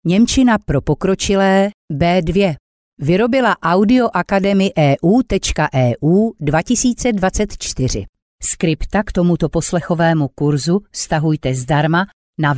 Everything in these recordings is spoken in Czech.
Němčina pro pokročilé B2. Vyrobila Audio Academy EU.eu 2024. Skripta k tomuto poslechovému kurzu stahujte zdarma na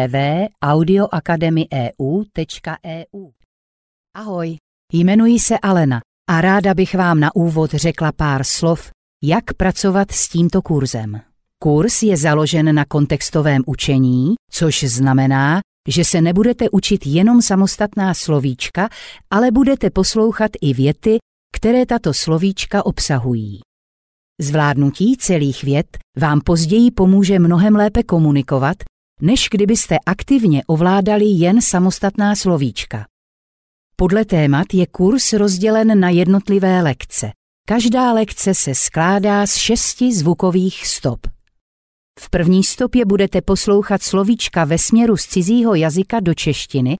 www.audioacademy.eu. Ahoj, jmenuji se Alena a ráda bych vám na úvod řekla pár slov, jak pracovat s tímto kurzem. Kurz je založen na kontextovém učení, což znamená, že se nebudete učit jenom samostatná slovíčka, ale budete poslouchat i věty, které tato slovíčka obsahují. Zvládnutí celých vět vám později pomůže mnohem lépe komunikovat, než kdybyste aktivně ovládali jen samostatná slovíčka. Podle témat je kurz rozdělen na jednotlivé lekce. Každá lekce se skládá z 6 zvukových stop. V první stopě budete poslouchat slovíčka ve směru z cizího jazyka do češtiny.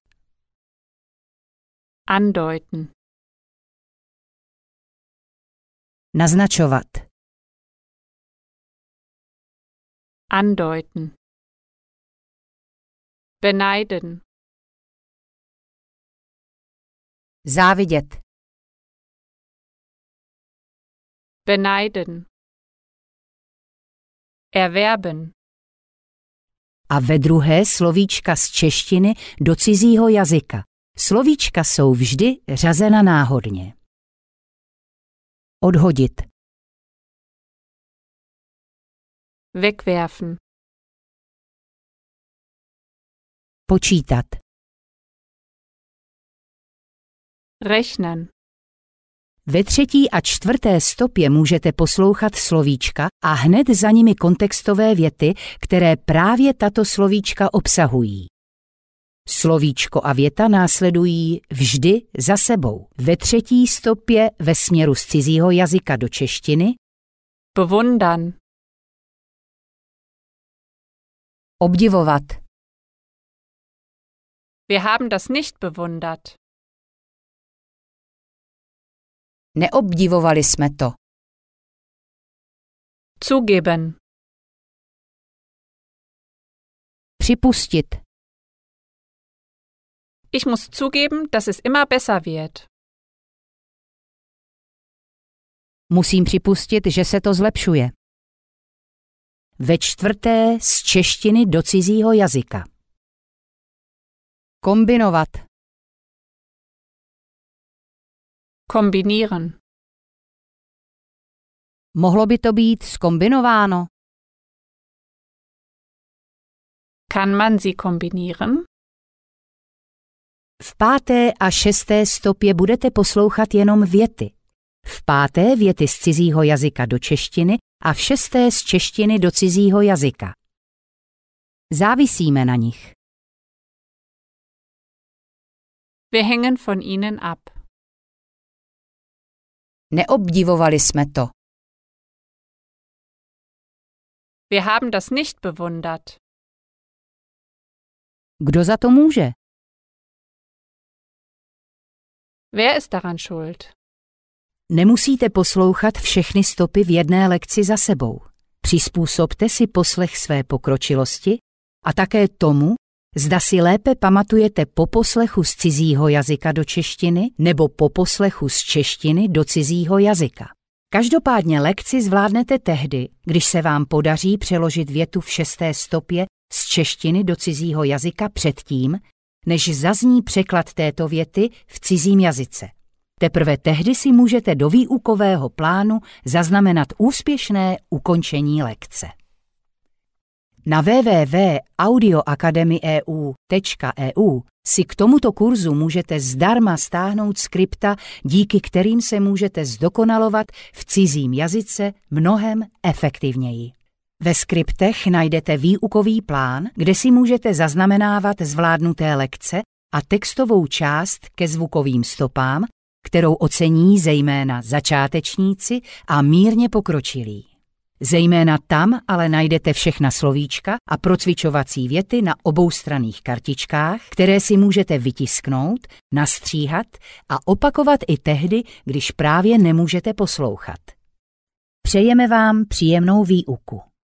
Andeuten. Naznačovat. Andeuten. Beneiden. Závidět. Beneiden. Erwerben. A ve druhé slovíčka z češtiny do cizího jazyka. Slovíčka jsou vždy řazena náhodně. Odhodit. Wegwerfen. Počítat. Rechnen. Ve třetí a čtvrté stopě můžete poslouchat slovíčka a hned za nimi kontextové věty, které právě tato slovíčka obsahují. Slovíčko a věta následují vždy za sebou. Ve třetí stopě ve směru z cizího jazyka do češtiny. Bewundern. Obdivovat. Wir haben das nicht bewundert. Neobdivovali jsme to. Zugeben. Připustit. Ich muss zugeben, dass es immer besser wird. Musím připustit, že se to zlepšuje. Ve čtvrté z češtiny do cizího jazyka. Kombinovat. Kombinieren. Mohlo by to být zkombinováno? Kann man sie kombinieren? V páté a šesté stopě budete poslouchat jenom věty. V páté věty z cizího jazyka do češtiny a v šesté z češtiny do cizího jazyka. Závisíme na nich. Wir hängen von ihnen ab. Neobdivovali jsme to. Wir haben das nicht bewundert. Kdo za to může? Wer ist daran schuld? Nemusíte poslouchat všechny stopy v jedné lekci za sebou. Přizpůsobte si poslech své pokročilosti a také tomu, zda si lépe pamatujete po poslechu z cizího jazyka do češtiny nebo po poslechu z češtiny do cizího jazyka. Každopádně lekci zvládnete tehdy, když se vám podaří přeložit větu v šesté stopě z češtiny do cizího jazyka předtím, než zazní překlad této věty v cizím jazyce. Teprve tehdy si můžete do výukového plánu zaznamenat úspěšné ukončení lekce. Na www.audioacademy.eu si k tomuto kurzu můžete zdarma stáhnout skripta, díky kterým se můžete zdokonalovat v cizím jazyce mnohem efektivněji. Ve skriptech najdete výukový plán, kde si můžete zaznamenávat zvládnuté lekce a textovou část ke zvukovým stopám, kterou ocení zejména začátečníci a mírně pokročilí. Zejména tam ale najdete všechna slovíčka a procvičovací věty na oboustranných kartičkách, které si můžete vytisknout, nastříhat a opakovat i tehdy, když právě nemůžete poslouchat. Přejeme vám příjemnou výuku.